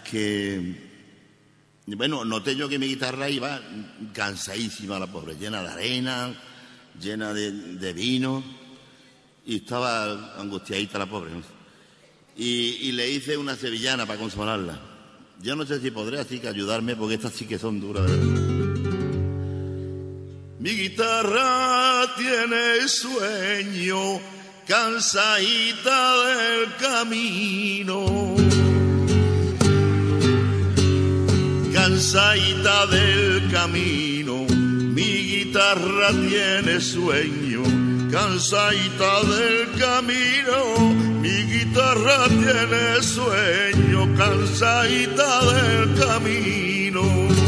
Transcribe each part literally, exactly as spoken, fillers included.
que, bueno, noté yo que mi guitarra iba cansadísima, la pobre, llena de arena, llena de, de vino, y estaba angustiadita la pobre, ¿no? Y, y le hice una sevillana para consolarla. Yo no sé si podré así que ayudarme, porque estas sí que son duras, ¿verdad? Mi guitarra tiene sueño, cansadita del camino, cansadita del camino. Mi guitarra tiene sueño, cansadita del camino. Mi guitarra tiene sueño, cansadita del camino.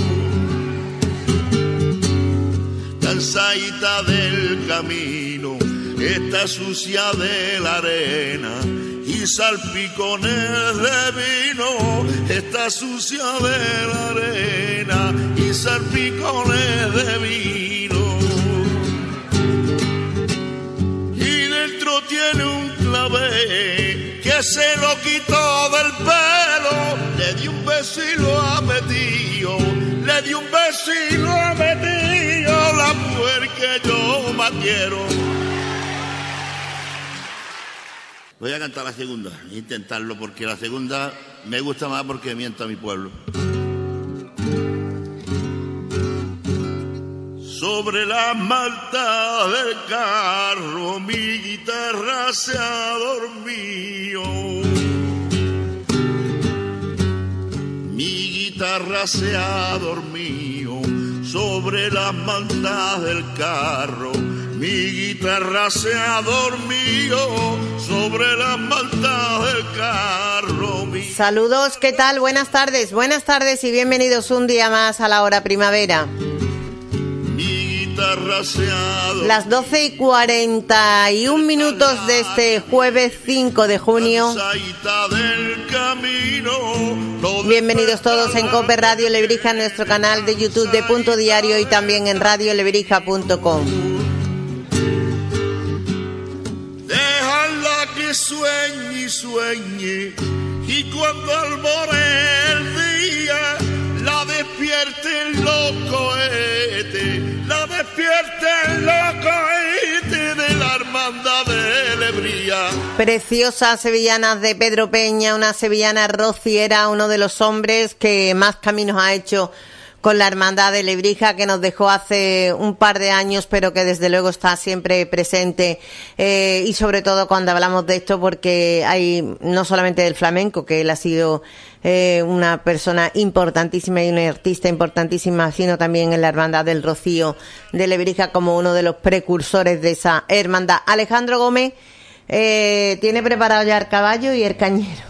Cansadita del camino, está sucia de la arena y salpicones de vino. Está sucia de la arena y salpicones de vino. Y dentro tiene un clavé que se lo quitó del pelo. Le di un beso y lo ha metido, le di un beso y lo ha metido, la mujer que yo más quiero. Voy a cantar la segunda, intentarlo, porque la segunda me gusta más porque miento a mi pueblo. Sobre la malta del carro mi guitarra se ha dormido. Mi guitarra se ha dormido sobre las mantas del carro. Mi guitarra se ha dormido sobre las mantas del carro. Mi... Saludos, ¿qué tal? Buenas tardes, buenas tardes y bienvenidos un día más a la hora primavera. Mi guitarra se ha dormido. Las doce y cuarenta y un minutos de este jueves cinco de junio. Bienvenidos todos en Cope Radio Lebrija, en nuestro canal de YouTube de Punto Diario y también en radio lebrija punto com. Déjala que sueñe y sueñe, y cuando albore el día la despierte el loco este, la despierte el loco este de la hermandad de Lebría. Preciosas sevillanas de Pedro Peña, una sevillana rociera, uno de los hombres que más caminos ha hecho con la hermandad de Lebrija, que nos dejó hace un par de años, pero que desde luego está siempre presente, eh, y sobre todo cuando hablamos de esto, porque hay no solamente del flamenco, que él ha sido eh, una persona importantísima y una artista importantísima, sino también en la hermandad del Rocío de Lebrija como uno de los precursores de esa hermandad. Alejandro Gómez eh, tiene preparado ya el caballo y el cañero.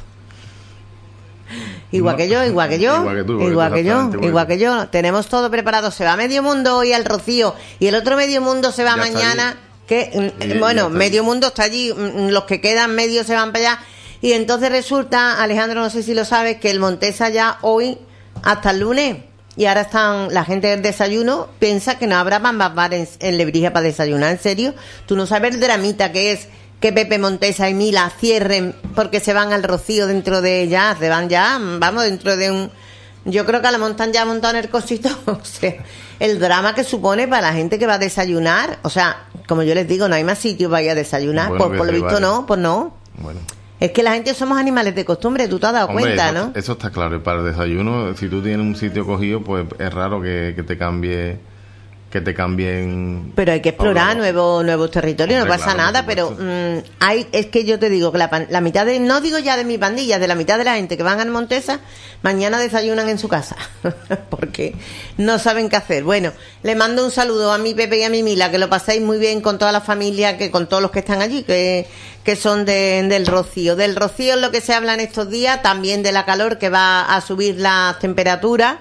Igual no, que yo, igual que yo, igual que, tú, igual que yo, bueno. igual que yo. Tenemos todo preparado. Se va medio mundo hoy al Rocío y el otro medio mundo se va ya mañana. Que y, bueno, medio mundo está allí. Los que quedan medio se van para allá. Y entonces resulta, Alejandro, no sé si lo sabes, que el Montesa ya hoy hasta el lunes. Y ahora están la gente del desayuno, piensa que no habrá más bar en, en Lebrija para desayunar. ¿En serio? Tú no sabes el dramita que es que Pepe Montesa y Mila cierren porque se van al Rocío dentro de ya, se van ya, vamos, dentro de un... Yo creo que a la montan ya montado en el cosito, o sea, el drama que supone para la gente que va a desayunar, o sea, como yo les digo, no hay más sitio para ir a desayunar, bueno, pues por lo visto vale. no, pues no. Bueno. Es que la gente somos animales de costumbre, tú te has dado Hombre, cuenta, eso, ¿no? Eso está claro, y para el desayuno, si tú tienes un sitio cogido, pues es raro que, que te cambie... que te cambien. Pero hay que explorar nuevos nuevos territorios. Hombre, no pasa claro, nada, pero mmm, hay es que yo te digo que la, la mitad de, no digo ya de mi pandilla, de la mitad de la gente que van al Montesa, mañana desayunan en su casa, porque no saben qué hacer. Bueno, le mando un saludo a mi Pepe y a mi Mila, que lo paséis muy bien con toda la familia, que con todos los que están allí, que, que son de, del Rocío. Del Rocío es lo que se habla en estos días, también de la calor que va a subir las temperaturas.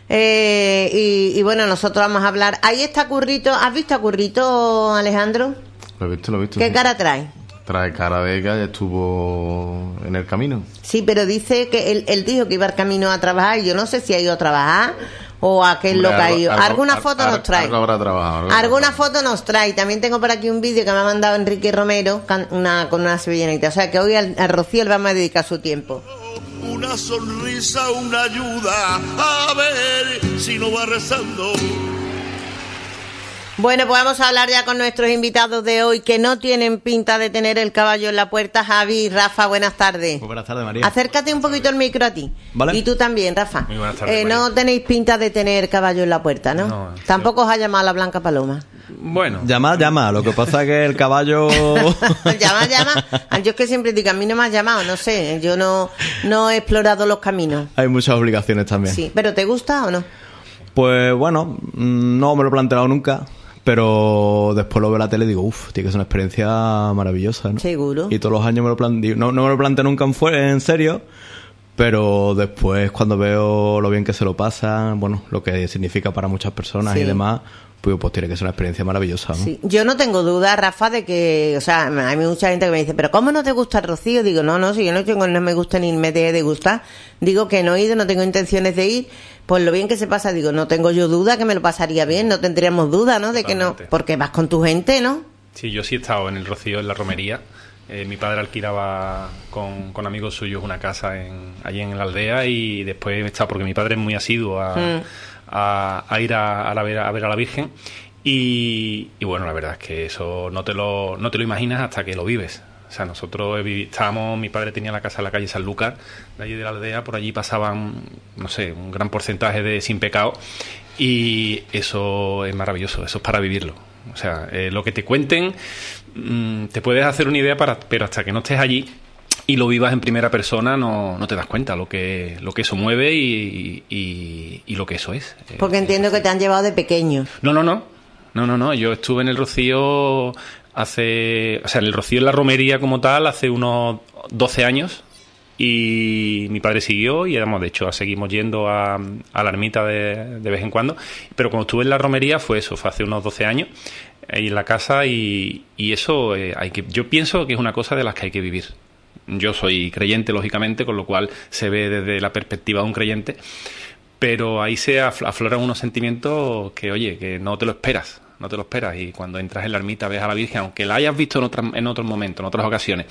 Eh, y, y bueno, nosotros vamos a hablar. Ahí está Currito. ¿Has visto a Currito, Alejandro? Lo he visto, lo he visto. ¿Qué sí. cara trae? Trae cara de que ya estuvo en el camino. Sí, pero dice que él, él dijo que iba al camino a trabajar. Y yo no sé si ha ido a trabajar o a qué es lo que ha ido. Alguna foto nos trae. Algo habrá trabajado. Alguna foto nos trae. También tengo por aquí un vídeo que me ha mandado Enrique Romero una, con una sevillanita. O sea que hoy al, al Rocío le vamos a dedicar su tiempo. una sonrisa, una ayuda, a ver si no va rezando. Bueno, pues vamos a hablar ya con nuestros invitados de hoy, que no tienen pinta de tener el caballo en la puerta. Javi, Rafa, buenas tardes. Muy buenas tardes, María. Acércate un poquito el micro a ti. ¿Vale? Y tú también, Rafa. Muy buenas tardes, eh, No tenéis pinta de tener caballo en la puerta, ¿no? No, Tampoco sí. Os ha llamado la Blanca Paloma. Bueno, llama, llama. Lo que pasa es que el caballo... llama, llama. Yo es que siempre digo, a mí no me has llamado, no sé. Yo no, no he explorado los caminos. Hay muchas obligaciones también. Sí, ¿pero te gusta o no? Pues bueno, no me lo he planteado nunca. Pero después lo veo en la tele y digo, uff, tiene que ser una experiencia maravillosa, ¿no? Seguro. Y todos los años me lo planteo. No, no me lo planteo nunca en, fu- en serio, pero después cuando veo lo bien que se lo pasan, bueno, lo que significa para muchas personas sí. y demás, pues, pues tiene que ser una experiencia maravillosa, ¿no? Sí. Yo no tengo duda, Rafa, de que, o sea, hay mucha gente que me dice, pero ¿cómo no te gusta el Rocío? Digo, no, no, si yo no tengo, no me gusta ni me deje de gustar. Digo que no he ido, no tengo intenciones de ir. Pues lo bien que se pasa, digo, no tengo yo duda que me lo pasaría bien, no tendríamos duda, ¿no? De Totalmente. Que no, porque vas con tu gente, ¿no? Sí, yo sí he estado en el Rocío, en la romería. Eh, mi padre alquilaba con, con amigos suyos una casa en, allí en la aldea y después he estado, porque mi padre es muy asiduo a, mm. a, a ir a, a, la, a ver a la Virgen. Y, y bueno, la verdad es que eso no te lo, no te lo imaginas hasta que lo vives. O sea, nosotros estábamos, mi padre tenía la casa en la calle Sanlúcar, de allí de la aldea, por allí pasaban, no sé, un gran porcentaje de sin pecado y eso es maravilloso, eso es para vivirlo. O sea, eh, lo que te cuenten, mmm, te puedes hacer una idea, para, pero hasta que no estés allí y lo vivas en primera persona no, no te das cuenta lo que, lo que eso mueve y, y, y lo que eso es. Porque entiendo que te han llevado de pequeño. No, no, no, no, no, no, yo estuve en el Rocío... Hace, o sea, en el Rocío, en la romería como tal, hace unos doce años y mi padre siguió y éramos, de hecho, seguimos yendo a, a la ermita de, de vez en cuando, pero cuando estuve en la romería fue eso, fue hace unos doce años ahí en la casa y, y eso eh, hay que, yo pienso que es una cosa de las que hay que vivir. Yo soy creyente, lógicamente, con lo cual se ve desde la perspectiva de un creyente, pero ahí se afloran unos sentimientos que, oye, que no te lo esperas. No te lo esperas y cuando entras en la ermita ves a la Virgen, aunque la hayas visto en, otra, en otros momentos, en otras ocasiones,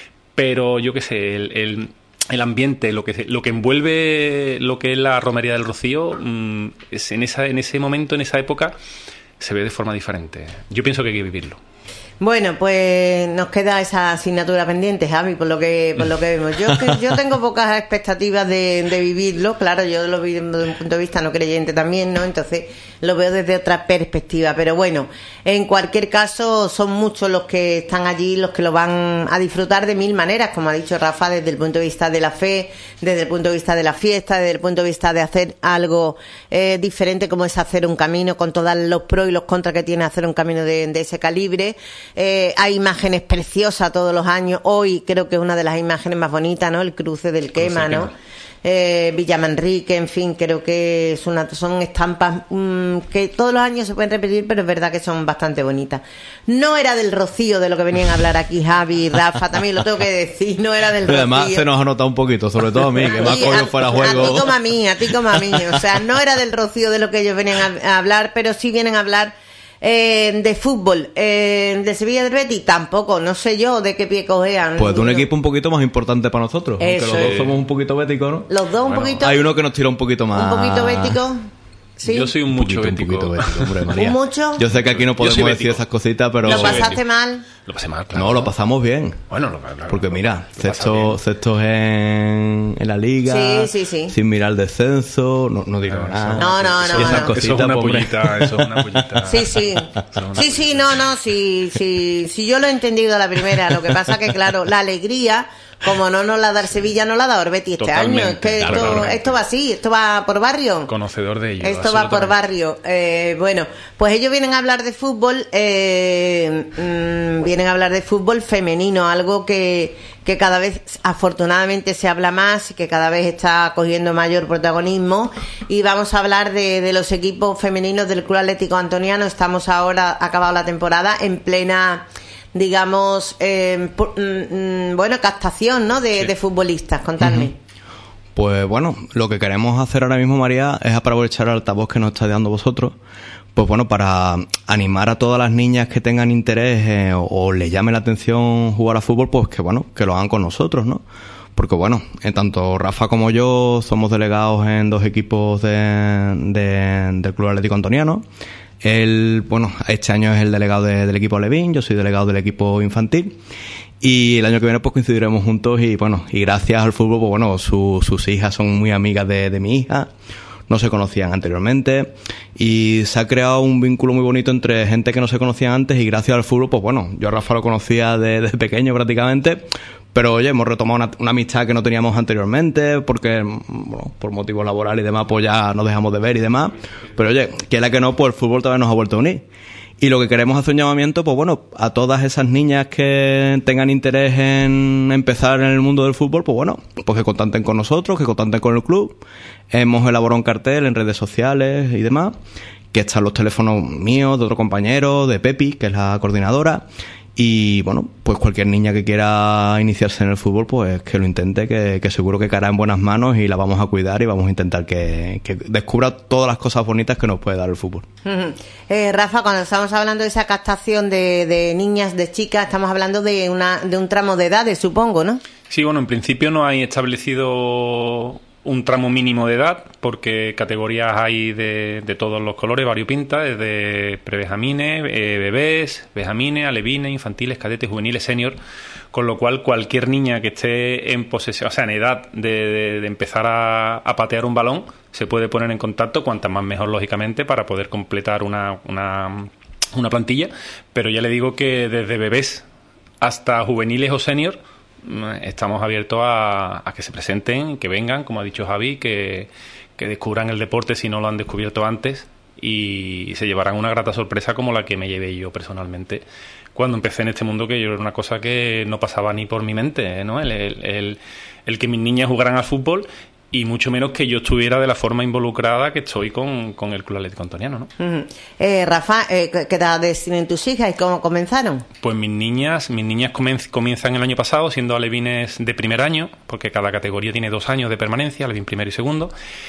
pero yo qué sé, el, el, el ambiente, lo que lo que envuelve lo que es la romería del Rocío, mmm, es en, esa, en ese momento, en esa época, se ve de forma diferente. Yo pienso que hay que vivirlo. Bueno, pues nos queda esa asignatura pendiente, Javi, por lo que por lo que vemos. Yo que, yo tengo pocas expectativas de, de vivirlo, claro, yo lo vi desde un punto de vista no creyente también, ¿no? Entonces lo veo desde otra perspectiva, pero bueno, en cualquier caso son muchos los que están allí, los que lo van a disfrutar de mil maneras, como ha dicho Rafa, desde el punto de vista de la fe, desde el punto de vista de la fiesta, desde el punto de vista de hacer algo eh, diferente como es hacer un camino, con todos los pros y los contras que tiene hacer un camino de, de ese calibre. Eh, hay imágenes preciosas todos los años. Hoy creo que es una de las imágenes más bonitas, ¿no? El cruce del Quema, ¿no? Eh, Villamanrique, en fin, creo que es una, son estampas mmm, que todos los años se pueden repetir, pero es verdad que son bastante bonitas. No era del Rocío de lo que venían a hablar aquí Javi y Rafa, también lo tengo que decir, no era del pero Rocío. Además se nos ha notado un poquito, sobre todo a mí, que me ha cogido fuera juego. A ti como a mí, a ti como a mí, o sea, no era del Rocío de lo que ellos venían a, a hablar, pero sí vienen a hablar Eh, de fútbol, eh, de Sevilla del Betis, tampoco, no sé yo de qué pie cojean. Pues de un equipo un poquito más importante para nosotros, Eso. aunque los dos somos un poquito béticos, ¿no? Los dos un bueno, poquito. Hay uno que nos tira un poquito más. Un poquito bético. Sí. Yo soy un, un mucho poquito, bético. Un poquito bético, hombre, María. ¿Un mucho? Yo sé que aquí no podemos decir esas cositas, pero... ¿Lo pasaste mal? Lo pasé mal, claro. No, lo pasamos bien. Bueno, lo, claro, porque lo, mira, lo sexto, sextos en, en la liga, sí, sí, sí. sin mirar el descenso, no, no digo ah, nada. No, no, no. Y esas no. cositas, eso es una pobre. pullita, eso es una pullita. Sí, sí. Sí, sí, no, no, sí, sí, sí, yo lo he entendido a la primera. Lo que pasa que, claro, la alegría, como no nos la da el Sevilla, no la da Orbeti este Totalmente, año. Es que claro, esto, claro. esto va así, esto va por barrio. Conocedor de ello. Esto va por barrio. Eh, bueno, pues ellos vienen a hablar de fútbol, eh, mmm, vienen a hablar de fútbol femenino, algo que, que cada vez afortunadamente se habla más y que cada vez está cogiendo mayor protagonismo. Y vamos a hablar de, de los equipos femeninos del Club Atlético Antoniano. Estamos ahora, acabado la temporada, en plena, digamos, eh, por, mm, bueno, captación, ¿no? De, sí. de futbolistas. Contadme. Uh-huh. Pues bueno, lo que queremos hacer ahora mismo, María, es aprovechar el altavoz que nos está dando vosotros, pues bueno, para animar a todas las niñas que tengan interés eh, o, o les llame la atención jugar a fútbol, pues que bueno, que lo hagan con nosotros, ¿no? porque bueno, eh, tanto Rafa como yo somos delegados en dos equipos de, de, del Club Atlético Antoniano. Él, bueno, este año es el delegado de, del equipo Alevín, yo soy delegado del equipo infantil. Y el año que viene pues coincidiremos juntos y bueno, y gracias al fútbol, pues bueno, su, sus hijas son muy amigas de, de mi hija, no se conocían anteriormente y se ha creado un vínculo muy bonito entre gente que no se conocía antes y gracias al fútbol, pues bueno, yo a Rafa lo conocía desde de pequeño prácticamente, pero oye, hemos retomado una, una amistad que no teníamos anteriormente porque, bueno, por motivos laborales y demás, pues ya nos dejamos de ver y demás, pero oye, quiera que no, pues el fútbol también nos ha vuelto a unir. Y lo que queremos hacer un llamamiento, pues bueno, a todas esas niñas que tengan interés en empezar en el mundo del fútbol, pues bueno, pues que contacten con nosotros, que contacten con el club. Hemos elaborado un cartel en redes sociales y demás, que están los teléfonos míos, de otro compañero, de Pepi, que es la coordinadora. Y bueno, pues cualquier niña que quiera iniciarse en el fútbol, pues que lo intente, que, que seguro que caerá en buenas manos y la vamos a cuidar y vamos a intentar que, que descubra todas las cosas bonitas que nos puede dar el fútbol. Uh-huh. eh, Rafa, cuando estamos hablando de esa captación de, de niñas, de chicas, estamos hablando de una de un tramo de edades, supongo, ¿no? Sí, bueno, en principio no hay establecido un tramo mínimo de edad, porque categorías hay de, de todos los colores, variopintas, desde prebenjamines, eh, bebés, benjamines, alevines, infantiles, cadetes, juveniles, senior, con lo cual cualquier niña que esté en posesión, o sea, en edad de, de, de empezar a, a patear un balón, se puede poner en contacto, cuantas más mejor, lógicamente, para poder completar una, una, una plantilla, pero ya le digo que desde bebés hasta juveniles o senior, estamos abiertos a, a que se presenten, que vengan, como ha dicho Javi, que, que descubran el deporte si no lo han descubierto antes y se llevarán una grata sorpresa como la que me llevé yo personalmente cuando empecé en este mundo, que yo era una cosa que no pasaba ni por mi mente, ¿no? El, el, el, el que mis niñas jugaran al fútbol y mucho menos que yo estuviera de la forma involucrada que estoy con, con el Club Atlético Antoniano, ¿no? Uh-huh. eh, Rafa, eh, ¿qué edades tienen tus hijas y cómo comenzaron? Pues mis niñas, mis niñas comenz- comienzan el año pasado siendo alevines de primer año, porque cada categoría tiene dos años de permanencia, alevín primero y segundo,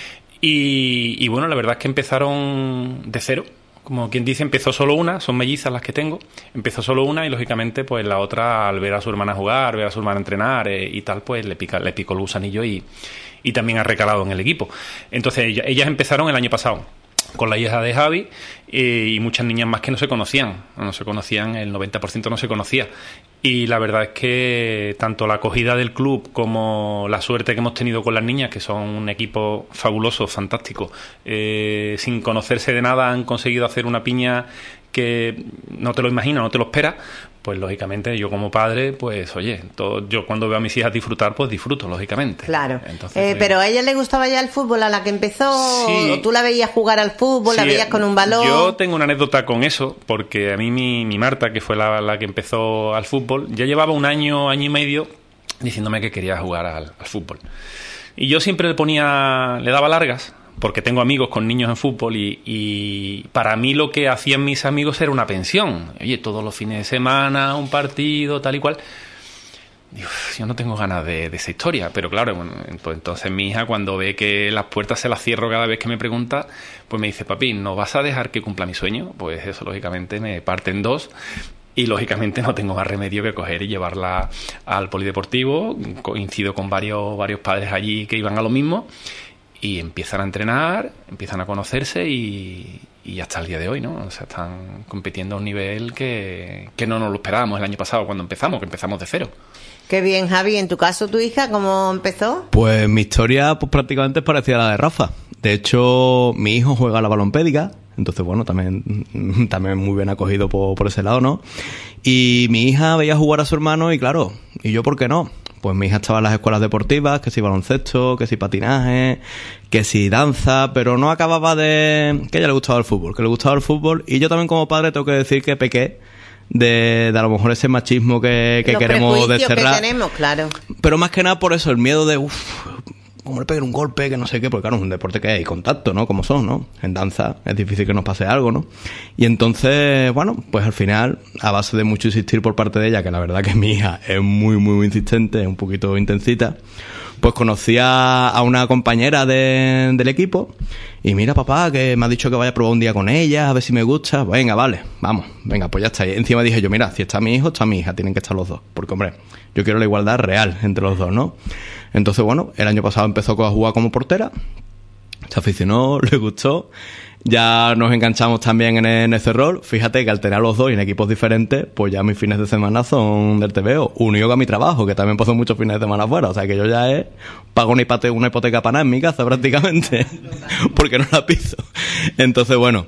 y, y bueno, la verdad es que empezaron de cero. Como quien dice, empezó solo una, son mellizas las que tengo, empezó solo una y lógicamente pues la otra, al ver a su hermana jugar, ver a su hermana entrenar eh, y tal, pues le pica, le picó el gusanillo y, y también ha recalado en el equipo. Entonces ellas, ellas empezaron el año pasado con la hija de Javi eh, y muchas niñas más que no se conocían, no se conocían, el noventa por ciento no se conocía. Y la verdad es que tanto la acogida del club como la suerte que hemos tenido con las niñas, que son un equipo fabuloso, fantástico, eh, sin conocerse de nada han conseguido hacer una piña que no te lo imaginas, no te lo esperas, pues lógicamente yo como padre, pues oye, todo, yo cuando veo a mis hijas disfrutar, pues disfruto, lógicamente. Claro. Entonces, eh, pues, pero ¿a ella le gustaba ya el fútbol a la que empezó? Sí. ¿O tú la veías jugar al fútbol, sí, la veías con un balón? Yo tengo una anécdota con eso, porque a mí mi, mi Marta, que fue la, la que empezó al fútbol, ya llevaba un año, año y medio diciéndome que quería jugar al, al fútbol. Y yo siempre le ponía, le daba largas, porque tengo amigos con niños en fútbol y, y para mí lo que hacían mis amigos era una pensión. Oye, todos los fines de semana, un partido, tal y cual. Digo, yo no tengo ganas de, de esa historia, pero claro, bueno, pues entonces mi hija, cuando ve que las puertas se las cierro cada vez que me pregunta, pues me dice, papi, ¿no vas a dejar que cumpla mi sueño? Pues eso lógicamente me parte en dos. Y lógicamente no tengo más remedio que coger y llevarla al polideportivo. Coincido con varios, varios padres allí que iban a lo mismo. Y empiezan a entrenar, empiezan a conocerse y, y hasta el día de hoy, ¿no? O sea, están compitiendo a un nivel que, que no nos lo esperábamos el año pasado cuando empezamos, que empezamos de cero. Qué bien, Javi. ¿En tu caso, tu hija, cómo empezó? Pues mi historia pues prácticamente es parecida a la de Rafa. De hecho, mi hijo juega a la balompédica, entonces, bueno, también, también muy bien acogido por, por ese lado, ¿no? Y mi hija veía jugar a su hermano y, claro, ¿y yo por qué no? Pues mi hija estaba en las escuelas deportivas, que si baloncesto, que si patinaje, que si danza, pero no acababa de... que a ella le gustaba el fútbol, que le gustaba el fútbol. Y yo también como padre tengo que decir que pequé de, de a lo mejor ese machismo que, que queremos desterrar. Que tenemos, claro. Pero más que nada por eso, el miedo de... uff, como le peguen un golpe, que no sé qué, porque claro, es un deporte que hay contacto, ¿no? Como son, ¿no? En danza es difícil que nos pase algo, ¿no? Y entonces, bueno, pues al final, a base de mucho insistir por parte de ella, que la verdad que mi hija es muy, muy, muy insistente, es un poquito intensita, pues conocí a, a una compañera de, del equipo y mira, papá, que me ha dicho que vaya a probar un día con ella, a ver si me gusta. Venga, vale, vamos, venga, pues ya está. Y encima dije yo, mira, si está mi hijo, está mi hija, tienen que estar los dos. Porque, hombre, yo quiero la igualdad real entre los dos, ¿no? Entonces, bueno, el año pasado empezó a jugar como portera, se aficionó, le gustó. Ya nos enganchamos también en, en ese rol. Fíjate que al tener a los dos en equipos diferentes, pues ya mis fines de semana son del T V O, unido a mi trabajo, que también paso muchos fines de semana afuera. O sea que yo ya he, pago una hipoteca, una hipoteca para nada en mi casa prácticamente, porque no la piso. Entonces, bueno,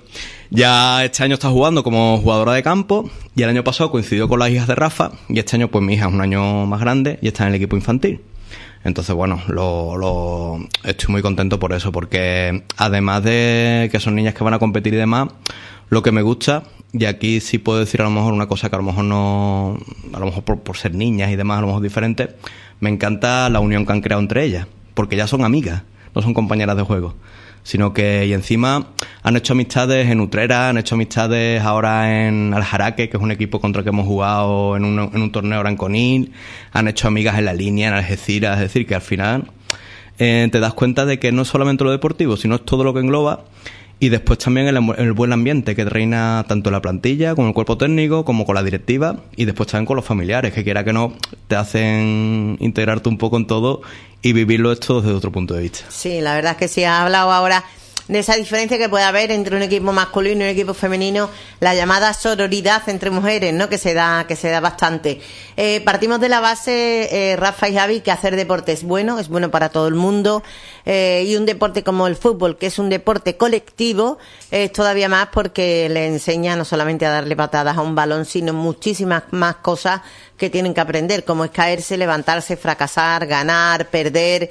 ya este año está jugando como jugadora de campo y el año pasado coincidió con las hijas de Rafa y este año pues mi hija es un año más grande y está en el equipo infantil. Entonces, bueno, lo, lo estoy muy contento por eso, porque además de que son niñas que van a competir y demás, lo que me gusta, y aquí sí puedo decir a lo mejor una cosa que a lo mejor no, a lo mejor por, por ser niñas y demás, a lo mejor diferentes, me encanta la unión que han creado entre ellas, porque ya son amigas, no son compañeras de juego, sino que, y encima han hecho amistades en Utrera, han hecho amistades ahora en Aljaraque, que es un equipo contra el que hemos jugado en un, en un torneo ahora en Conil, han hecho amigas en La Línea, en Algeciras, es decir, que al final eh, te das cuenta de que no es solamente lo deportivo, sino es todo lo que engloba, y después también el, el buen ambiente que reina tanto en la plantilla, como el cuerpo técnico, como con la directiva, y después también con los familiares, que quiera que no, te hacen integrarte un poco en todo y vivirlo esto desde otro punto de vista. Sí, la verdad es que sí, has hablado ahora de esa diferencia que puede haber entre un equipo masculino y un equipo femenino, la llamada sororidad entre mujeres, ¿no? Que se da, que se da bastante. Eh, partimos de la base, eh, Rafa y Javi, que hacer deporte es bueno, es bueno para todo el mundo, eh, y un deporte como el fútbol, que es un deporte colectivo, es todavía más porque le enseña no solamente a darle patadas a un balón, sino muchísimas más cosas que tienen que aprender, como es caerse, levantarse, fracasar, ganar, perder,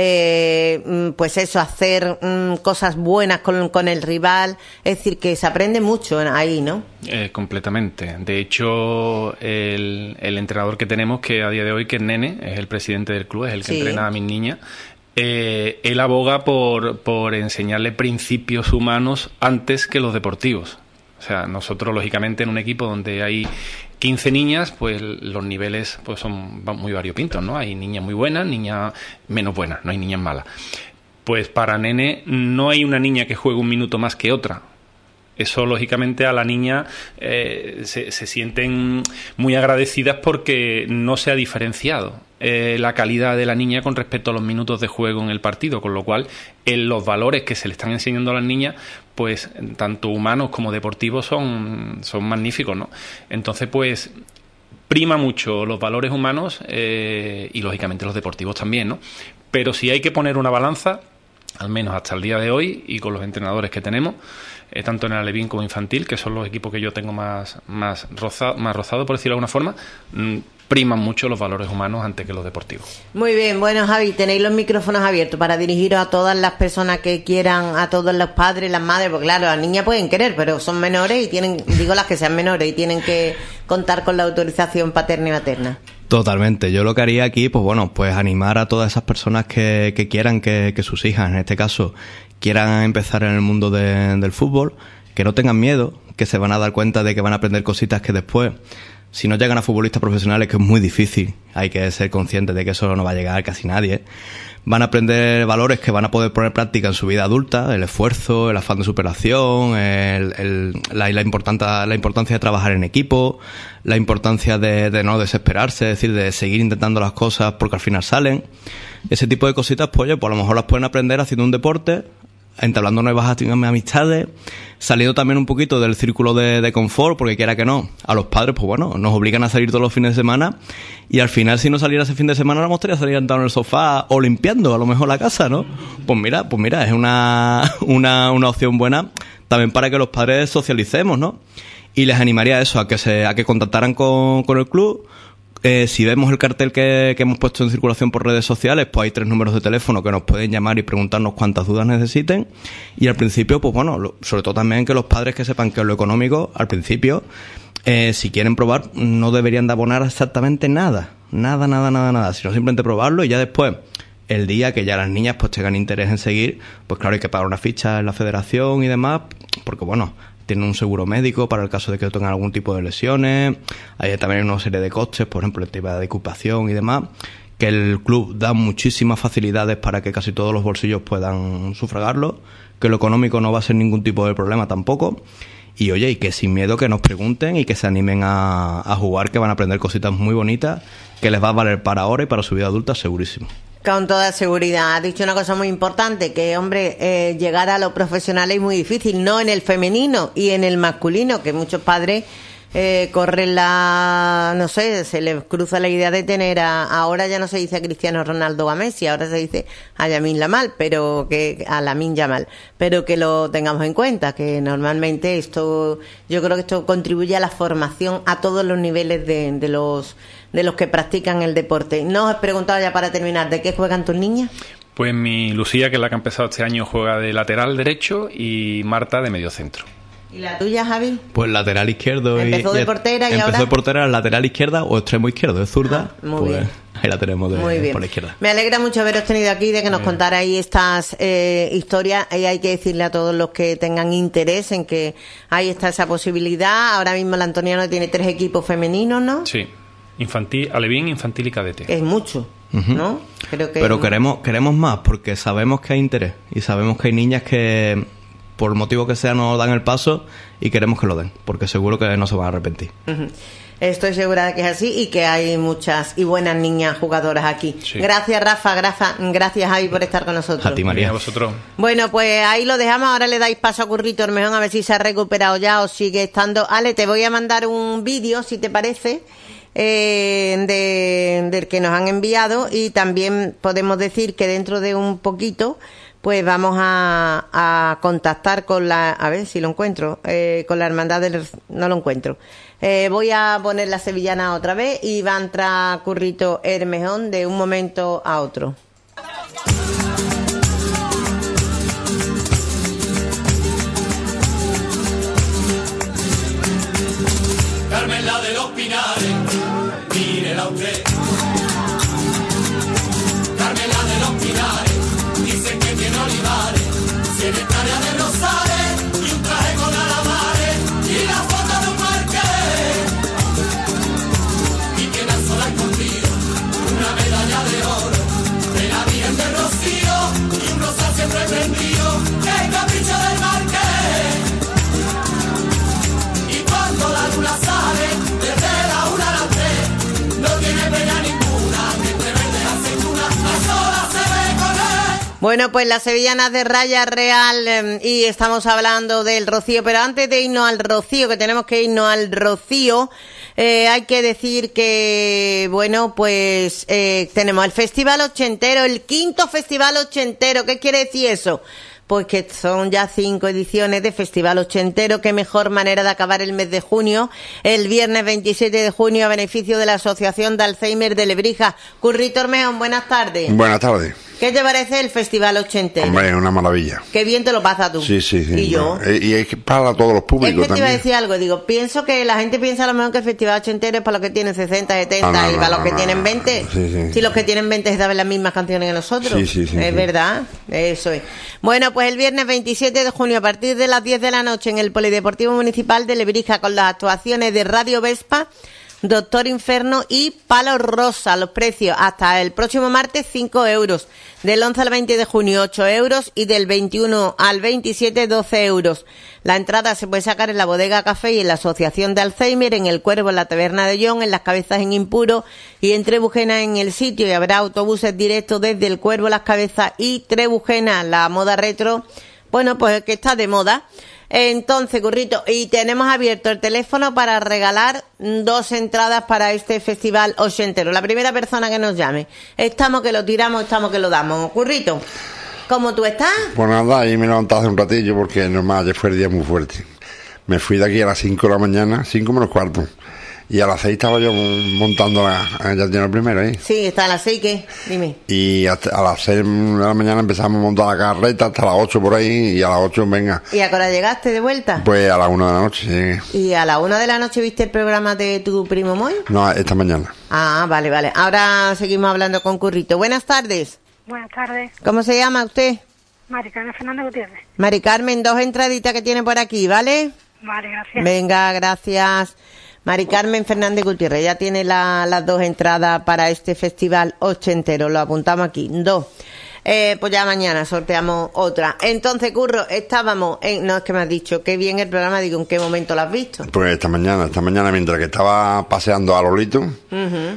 eh, pues eso, hacer mm, cosas buenas con, con el rival. Es decir, que se aprende mucho ahí, ¿no? Eh, completamente. De hecho, el, el entrenador que tenemos, que a día de hoy, que es Nene, es el presidente del club, es el que sí. entrena a mis niñas, eh, él aboga por, por enseñarle principios humanos antes que los deportivos. O sea, nosotros, lógicamente, en un equipo donde hay quince niñas, pues los niveles pues son muy variopintos, ¿no? Hay niñas muy buenas, niñas menos buenas, no hay niñas malas. Pues para Nene no hay una niña que juegue un minuto más que otra. Eso, lógicamente, a la niña eh, se, se sienten muy agradecidas porque no se ha diferenciado eh, la calidad de la niña con respecto a los minutos de juego en el partido, con lo cual en los valores que se le están enseñando a las niñas, pues tanto humanos como deportivos son, son magníficos, ¿no? Entonces, pues prima mucho los valores humanos eh, y, lógicamente, los deportivos también, ¿no? Pero si hay que poner una balanza, al menos hasta el día de hoy, y con los entrenadores que tenemos, eh, tanto en el alevín como infantil, que son los equipos que yo tengo más, más, roza, más rozado, por decirlo de alguna forma, mmm, priman mucho los valores humanos antes que los deportivos. Muy bien, bueno, Javi, tenéis los micrófonos abiertos para dirigiros a todas las personas que quieran, a todos los padres, las madres, porque claro, las niñas pueden querer, pero son menores y tienen, digo las que sean menores, y tienen que contar con la autorización paterna y materna. Totalmente. Yo lo que haría aquí, pues bueno, pues animar a todas esas personas que, que quieran que, que sus hijas, en este caso, quieran empezar en el mundo de, del fútbol, que no tengan miedo, que se van a dar cuenta de que van a aprender cositas que después, si no llegan a futbolistas profesionales, que es muy difícil, hay que ser conscientes de que eso no va a llegar casi nadie, van a aprender valores que van a poder poner en práctica en su vida adulta, el esfuerzo, el afán de superación, el, el, la, la, importancia, la importancia de trabajar en equipo, la importancia de, de no desesperarse, es decir, de seguir intentando las cosas porque al final salen. Ese tipo de cositas, pues, oye, pues a lo mejor las pueden aprender haciendo un deporte, entablando nuevas amistades, saliendo también un poquito del círculo de, de confort, porque quiera que no, a los padres, pues bueno, nos obligan a salir todos los fines de semana, y al final, si no saliera ese fin de semana, nos gustaría salir sentado en el sofá o limpiando a lo mejor la casa, ¿no? Pues mira, pues mira, es una, una, una opción buena también para que los padres socialicemos, ¿no? Y les animaría a eso, a que se, a que contactaran con, con el club. Eh, si vemos el cartel que, que hemos puesto en circulación por redes sociales, pues hay tres números de teléfono que nos pueden llamar y preguntarnos cuántas dudas necesiten. Y al principio, pues bueno, lo, sobre todo también que los padres que sepan que lo económico, al principio, eh, si quieren probar, no deberían de abonar exactamente nada. Nada, nada, nada, nada. Sino simplemente probarlo y ya después, el día que ya las niñas pues tengan interés en seguir, pues claro, hay que pagar una ficha en la federación y demás, porque bueno, tienen un seguro médico para el caso de que tengan algún tipo de lesiones, hay también una serie de costes, por ejemplo el tema de ocupación y demás, que el club da muchísimas facilidades para que casi todos los bolsillos puedan sufragarlo, que lo económico no va a ser ningún tipo de problema tampoco. Y oye, y que sin miedo que nos pregunten y que se animen a, a jugar, que van a aprender cositas muy bonitas, que les va a valer para ahora y para su vida adulta segurísimo. Con toda seguridad. Has dicho una cosa muy importante, que, hombre, eh, llegar a lo profesional es muy difícil, no en el femenino y en el masculino, que muchos padres eh, corren la... no sé, se les cruza la idea de tener a... ahora ya no se dice a Cristiano Ronaldo o a Messi, ahora se dice a Lamine Yamal, pero que a Lamine Yamal, pero que lo tengamos en cuenta, que normalmente esto, yo creo que esto contribuye a la formación a todos los niveles de, de los de los que practican el deporte. ¿No os he preguntado ya para terminar de qué juegan tus niñas? Pues mi Lucía, que es la que ha empezado este año, juega de lateral derecho, y Marta de medio centro. ¿Y la tuya, Javi? Pues lateral izquierdo. Empezó y, de portera y empezó ahora... de portera, lateral izquierda o extremo izquierdo, es zurda. Ah, muy pues bien. Ahí la tenemos de, muy bien. por la izquierda. Me alegra mucho haberos tenido aquí, de que nos contarais estas eh, historias. Y hay que decirle a todos los que tengan interés en que ahí está esa posibilidad. Ahora mismo el Antoniano tiene tres equipos femeninos, ¿no? Sí. Infantil, alevín, infantil y cadete. Es mucho, uh-huh. ¿no? Creo que... Pero queremos queremos más, porque sabemos que hay interés y sabemos que hay niñas que, por el motivo que sea, no dan el paso, y queremos que lo den, porque seguro que no se van a arrepentir. Uh-huh. Estoy segura de que es así y que hay muchas y buenas niñas jugadoras aquí. Sí. Gracias, Rafa, Rafa, gracias, Javi, por estar con nosotros. A ti, María. A vosotros. Bueno, pues ahí lo dejamos. Ahora le dais paso a Currito Ormejón a ver si se ha recuperado ya o sigue estando. Ale, te voy a mandar un vídeo, si te parece, eh, de, del que nos han enviado, y también podemos decir que dentro de un poquito pues vamos a, a contactar con la... a ver si lo encuentro, eh, con la Hermandad del... no lo encuentro. Eh, voy a poner la sevillana otra vez y va a entrar Currito Hermejón de un momento a otro. Carmen, la de los Pinares, mírela usted. Carmen, la de los Pinares, dicen que tiene olivares, tiene tarea de rosales y un traje con alamares y la foto de un marqués. Y tiene al sol escondido una medalla de oro de la Virgen del Rocío y un rosal siempre prendido, el capricho del marqués. Y cuando la luna sale desde la una a las tres, no tiene pena ninguna, entre verdes aceitunas, la sola se ve con él. Bueno, pues las sevillanas de Raya Real, eh, y estamos hablando del Rocío, pero antes de irnos al Rocío, que tenemos que irnos al Rocío, eh, hay que decir que, bueno, pues eh, tenemos el Festival Ochentero, el quinto Festival Ochentero. ¿Qué quiere decir eso? Pues que son ya cinco ediciones de Festival Ochentero. Qué mejor manera de acabar el mes de junio, el viernes veintisiete de junio, a beneficio de la Asociación de Alzheimer de Lebrija. Currito Ormejón, buenas tardes. Buenas tardes. ¿Qué te parece el Festival Ochentero? Hombre, es una maravilla. Qué bien te lo pasas tú. Sí, sí, sí. Y yo. Y es para todos los públicos también. Es que te iba a también. decir algo, digo, pienso que la gente piensa a lo mejor que el Festival Ochentero es para los que tienen sesenta, setenta, Ah, no, y no, para los no, que no, tienen no. veinte. Sí, sí. Si los que tienen veinte se saben las mismas canciones que nosotros. Sí, sí, sí, Es sí. verdad, eso es. Bueno, pues el viernes veintisiete de junio, a partir de las diez de la noche, en el Polideportivo Municipal de Lebrija, con las actuaciones de Radio Vespa, Doctor Inferno y Palo Rosa. Los precios hasta el próximo martes, cinco euros. Del once al veinte de junio, ocho euros. Y del veintiuno al veintisiete, doce euros. La entrada se puede sacar en la Bodega Café y en la Asociación de Alzheimer, en el Cuervo, en la Taberna de John, en Las Cabezas en Impuro y en Trebujena en el sitio. Y habrá autobuses directos desde el Cuervo, Las Cabezas y Trebujena. La moda retro, bueno, pues que está de moda. Entonces, Currito, y tenemos abierto el teléfono para regalar dos entradas para este Festival Ochentero. La primera persona que nos llame. Estamos que lo tiramos, estamos que lo damos. Currito, ¿cómo tú estás? Pues nada, ahí me levanté hace un ratillo porque normal, ayer fue el día muy fuerte. Me fui de aquí a las cinco de la mañana, cinco menos cuarto. Y a las seis estaba yo montando la... Ya tiene el primero ahí. Sí, está a las seis, ¿qué? Dime. Y hasta a las seis de la mañana empezamos a montar la carreta hasta las ocho por ahí, y a las ocho, venga. ¿Y a qué hora llegaste de vuelta? Pues a las una de la noche llegué. ¿Y a la una de la noche viste el programa de tu primo Moy? No, esta mañana. Ah, vale, vale. Ahora seguimos hablando con Currito. Buenas tardes. Buenas tardes. ¿Cómo se llama usted? Mari Carmen Fernández Gutiérrez. Mari Carmen, dos entraditas que tiene por aquí, ¿vale? Vale, gracias. Venga, gracias. Mari Carmen Fernández Gutiérrez, ya tiene la, las dos entradas para este festival ochentero. Lo apuntamos aquí. Dos. Eh, pues ya mañana sorteamos otra. Entonces, Curro, estábamos en... No, es que me has dicho, qué bien el programa, digo, ¿en qué momento lo has visto? Pues esta mañana, esta mañana mientras que estaba paseando a Lolito, uh-huh.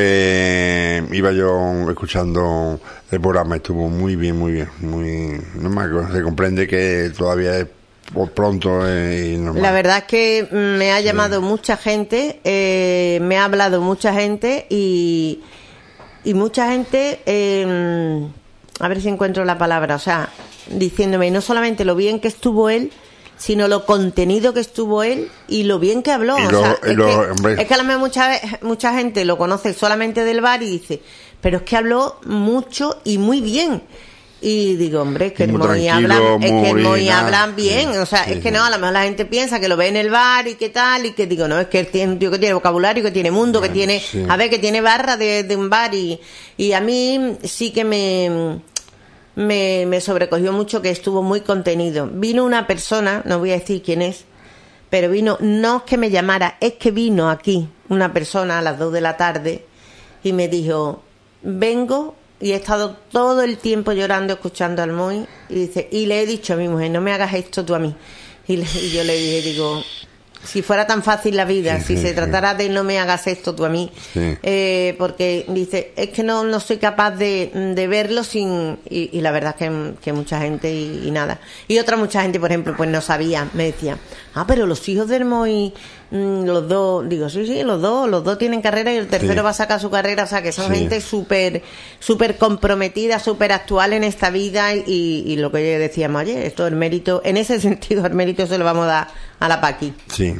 pues iba yo escuchando el programa, estuvo muy bien, muy bien, muy... No más, se comprende que todavía es pronto eh, y normal. La verdad es que me ha llamado sí. mucha gente, eh, me ha hablado mucha gente y, y mucha gente... Eh, a ver si encuentro la palabra, o sea, diciéndome no solamente lo bien que estuvo él, sino lo contenido que estuvo él y lo bien que habló. Y o lo, sea, y es, lo, que, es que a lo mejor mucha, mucha gente lo conoce solamente del bar y dice, pero es que habló mucho y muy bien. Y digo, hombre, es que el Moy hablan, es que el Moy hablan bien, sí, o sea, sí, es que no, a lo mejor la gente piensa que lo ve en el bar y qué tal, y que digo, no, es que él tiene un tío que tiene vocabulario, que tiene mundo, que tiene, sí. a ver, que tiene barra de, de un bar y, y a mí sí que me, me, me sobrecogió mucho que estuvo muy contenido. Vino una persona, no voy a decir quién es, pero vino, no es que me llamara, es que vino aquí una persona a las dos de la tarde y me dijo, vengo y he estado todo el tiempo llorando escuchando al Moy y dice, y le he dicho a mi mujer, no me hagas esto tú a mí. Y, le, y yo le dije, digo, si fuera tan fácil la vida, sí, si sí, se sí. tratara de no me hagas esto tú a mí, sí. eh, porque dice, es que no, no soy capaz de, de verlo sin, y, y la verdad es que, que mucha gente y, y nada. Y otra mucha gente, por ejemplo, pues no sabía, me decía, ah, pero los hijos del Moy, mmm, los dos, digo, sí, sí, los dos, los dos tienen carrera y el tercero sí. va a sacar su carrera, o sea que son sí. gente súper, súper comprometida, súper actual en esta vida y, y lo que decíamos ayer, esto el mérito, en ese sentido el mérito se lo vamos a dar a la Paqui. Sí.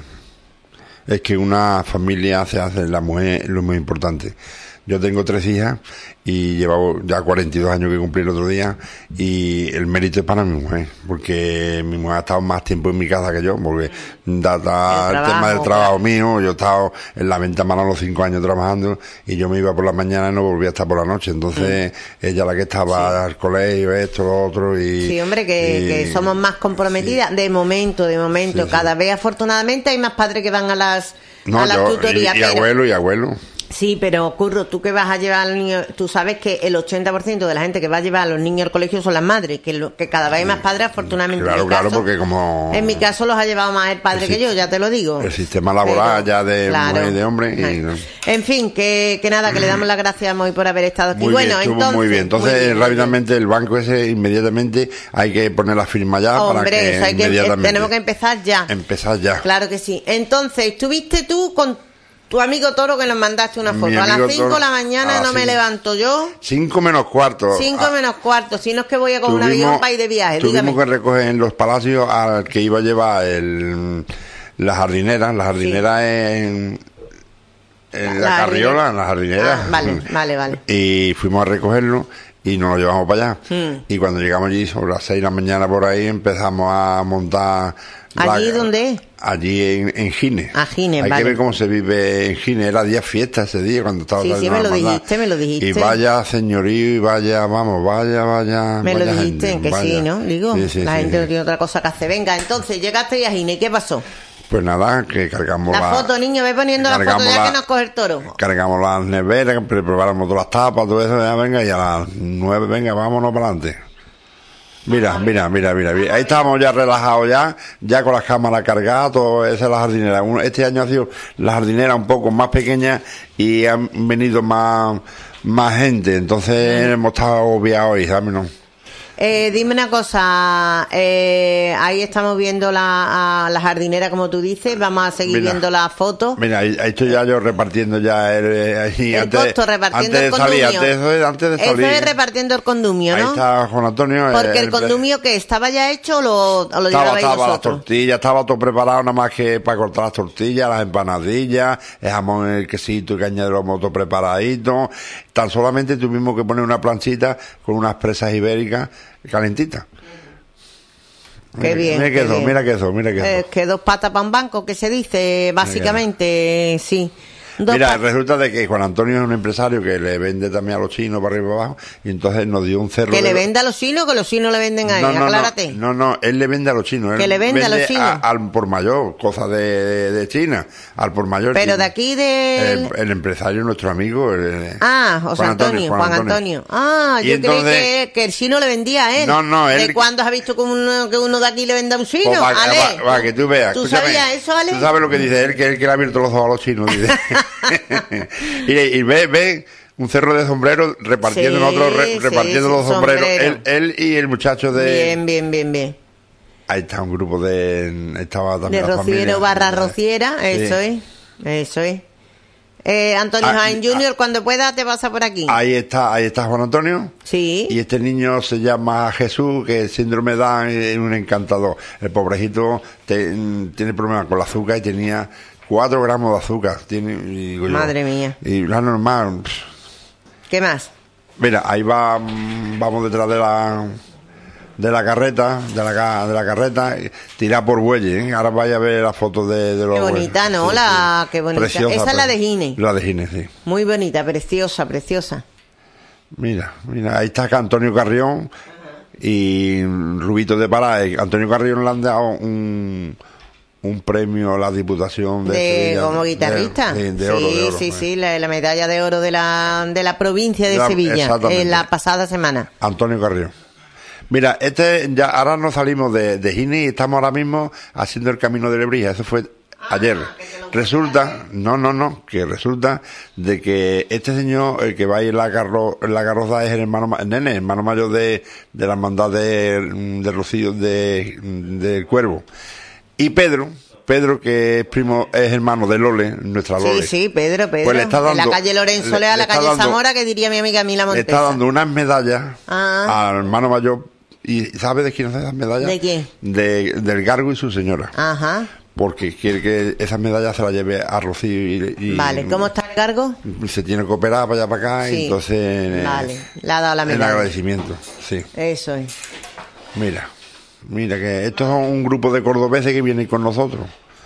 Es que una familia se hace, la mujer lo muy importante. Yo tengo tres hijas y llevo ya cuarenta y dos años que cumplí el otro día y el mérito es para mi mujer, porque mi mujer ha estado más tiempo en mi casa que yo, porque data el, el tema del trabajo mío, yo he estado en la venta mala los cinco años trabajando y yo me iba por la mañana y no volvía a estar por la noche, entonces mm. ella la que estaba sí. al colegio, esto, lo otro y... Sí, hombre, que, y, que somos más comprometidas, sí. de momento, de momento, sí, cada sí. vez afortunadamente hay más padres que van a las, no, a las yo, tutorías. Y, y pero... abuelo, y abuelo. Sí, pero Curro, tú que vas a llevar a los niños, tú sabes que el ochenta por ciento de la gente que va a llevar a los niños al colegio son las madres, que, lo, que cada vez hay más padres, afortunadamente. Claro, en claro, caso, porque como... En mi caso los ha llevado más el padre el que yo, ya te lo digo. El sistema laboral pero, ya de claro, mujer y de hombre. Y, ¿no? En fin, que, que nada, que le damos las gracias a Moy por haber estado aquí. Muy bueno, bien, entonces... Muy bien, entonces muy bien, rápidamente bien. El banco ese, inmediatamente, hay que poner la firma ya. Hombre, para que eso hay que, tenemos que empezar ya. Empezar ya. Claro que sí. Entonces, ¿estuviste tú con... tu amigo Toro que nos mandaste una foto? A las cinco de la mañana no cinco. Me levanto yo. Cinco menos cuarto. Cinco ah, menos cuarto. Si no es que voy a con un avión para ir de viaje. Tuvimos dígame. que recoger en los palacios al que iba a llevar el, la jardinera. La jardinera sí. en, en la, la carriola, en la jardinera. Ah, vale, vale, vale. Y fuimos a recogerlo y nos lo llevamos para allá. Hmm. Y cuando llegamos allí, sobre las seis de la mañana por ahí, empezamos a montar... ¿Allí la, dónde es? Allí en, en Gine. A Gine, Hay vale. que ver cómo se vive en Gine. Era día fiesta ese día cuando estaba... Sí, sí, me lo dijiste, me lo dijiste. Y vaya señorío y vaya, vamos, vaya, vaya... Me vaya lo dijiste, gente, que vaya. Sí, ¿no? Digo, sí, sí, la sí, gente sí. no tiene otra cosa que hacer. Venga, entonces, llegaste a Gine, ¿qué pasó? Pues nada, que cargamos la... La foto, niño, ve poniendo la foto ya la, que nos coge el toro. Cargamos las neveras, preparamos todas las tapas, todo eso, ya venga, y a las nueve, venga, vámonos para adelante. Mira, mira, mira, mira, mira, ahí estábamos ya relajados ya, ya con las cámaras cargadas, todo esa es la jardinera. Este año ha sido la jardinera un poco más pequeña y han venido más, más gente, entonces hemos estado obviados hoy, ¿sabes? No. Eh, dime una cosa, eh, ahí estamos viendo la, a la jardinera, como tú dices, vamos a seguir mira, viendo la foto. Mira, ahí estoy ya yo repartiendo ya el, ahí, el antes, costo, repartiendo antes el de salir, condumio. Antes de, antes de salir. Eso es repartiendo el condumio, ¿no? Ahí está Juan Antonio. Porque el, el condumio que estaba ya hecho o lo, o lo estaba, llevabais estaba vosotros. Las tortillas, estaba todo preparado nada más que para cortar las tortillas, las empanadillas, el jamón, el quesito y caña de lomo todo preparadito. Tan solamente tuvimos que poner una planchita con unas presas ibéricas calentitas. Qué mira, bien. Mira que eso, bien. mira que eso, mira que eso. Eh, que dos patas para un banco, que se dice, básicamente, sí. Dos Mira, pa- resulta de que Juan Antonio es un empresario que le vende también a los chinos para arriba y para abajo, y entonces nos dio un cerro Que de... le venda a los chinos, que los chinos le venden a él, no, no, aclárate. No, no, no, él le vende a los chinos. Él Que le vende a los chinos. al por mayor, cosas de, de, de China, al por mayor. Pero chino. de aquí de... El, el empresario, nuestro amigo. El, Ah, José Antonio, Juan Antonio. Ah, Y yo entonces- creí que, que el chino le vendía a él. No, no, él- ¿De cuándo has visto que uno, que uno de aquí le venda a un chino? Pues va, Ale, va- va, que tú veas. ¿Tú escúchame. sabías eso, Ale? Tú sabes lo que dice él, que él que le ha abierto los ojos a los chinos. Dice. y, y ve, ve un cerro de sombreros repartiendo Sí, nosotros, re- sí, repartiendo sí, los sombreros. sombrero. Él, él y el muchacho de... Bien, bien, bien, bien. Ahí está un grupo de... Estaba De también la rociero familia. barra rociera, Sí. eso es. Eso es. Eh, Antonio Ah, Jaén junior, cuando pueda te pasa por aquí. Ahí está, ahí está Juan Antonio. Sí. Y este niño se llama Jesús, que el síndrome de Down es un encantador. El pobrecito te- tiene problemas con el azúcar y tenía cuatro gramos de azúcar. Tiene, y digo yo, Madre mía. Y la normal. pff. ¿Qué más? Mira, ahí va, mm, vamos detrás de la de la carreta, de la, ca- de la carreta, tirar por bueyes, ¿eh? Ahora vaya a ver las fotos de, de los Qué bonita, bueyes. ¿no? La- qué bonita. Preciosa, Esa es la pre- de Gine. La de Gine, sí. Muy bonita, preciosa, preciosa. Mira, mira, ahí está Antonio Carrión y Rubito de Pará. Eh, Antonio Carrión le han dado un, un premio a la Diputación de, De, Sevilla. como guitarrista. De, de- de sí, oro, de oro, sí, eh. sí, la, la medalla de oro de la, de la provincia de La- Sevilla, exactamente. en la pasada semana. Antonio Carrión. Mira, este ya ahora nos salimos de, de Gine y estamos ahora mismo haciendo el camino de Lebrija. Eso fue ayer. Resulta, no, no, no, que resulta de que este señor, el que va a ir en la, carro, en la carroza es el hermano, ma- el nene, hermano mayor de, de la hermandad de, de Rocío, de, del Cuervo. Y Pedro, Pedro que es primo, es hermano de Lole, nuestra Lole. Sí, sí, Pedro, Pedro. Pues le está de la dando- calle Lorenzo le- Lea a le la está calle dando- Zamora, que diría mi amiga Mila Le Montesa. está dando unas medallas Ah. al hermano mayor. ¿Y sabe de quién hace esas medallas? ¿De quién? De, del Gargo y su señora. Ajá. Porque quiere que esas medallas se las lleve a Rocío y, y- Vale, ¿cómo está el cargo? se tiene que operar para allá para acá Sí. y entonces eh, Vale, le ha dado la en medalla. agradecimiento, sí. Eso es. Mira, mira que estos son un grupo de cordobeses que vienen con nosotros.